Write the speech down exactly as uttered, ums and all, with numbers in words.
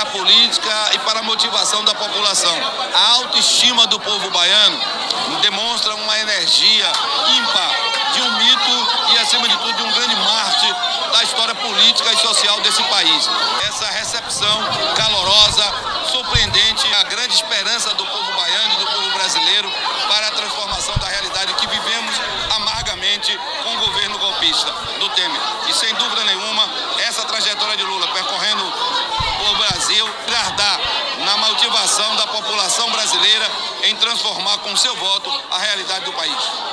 a política e para a motivação da população. A autoestima do povo baiano demonstra uma energia ímpar de um mito e, acima de tudo, de um grande mártir da história política e social desse país. Essa recepção calorosa, surpreendente, a grande esperança do povo baiano e do povo brasileiro para a transformação da realidade que vivemos amargamente com o governo golpista do Temer. E, sem dúvida nenhuma, essa trajetória de Lula percorrendo o Brasil irá dar na motivação da população brasileira em transformar com seu voto a realidade do país.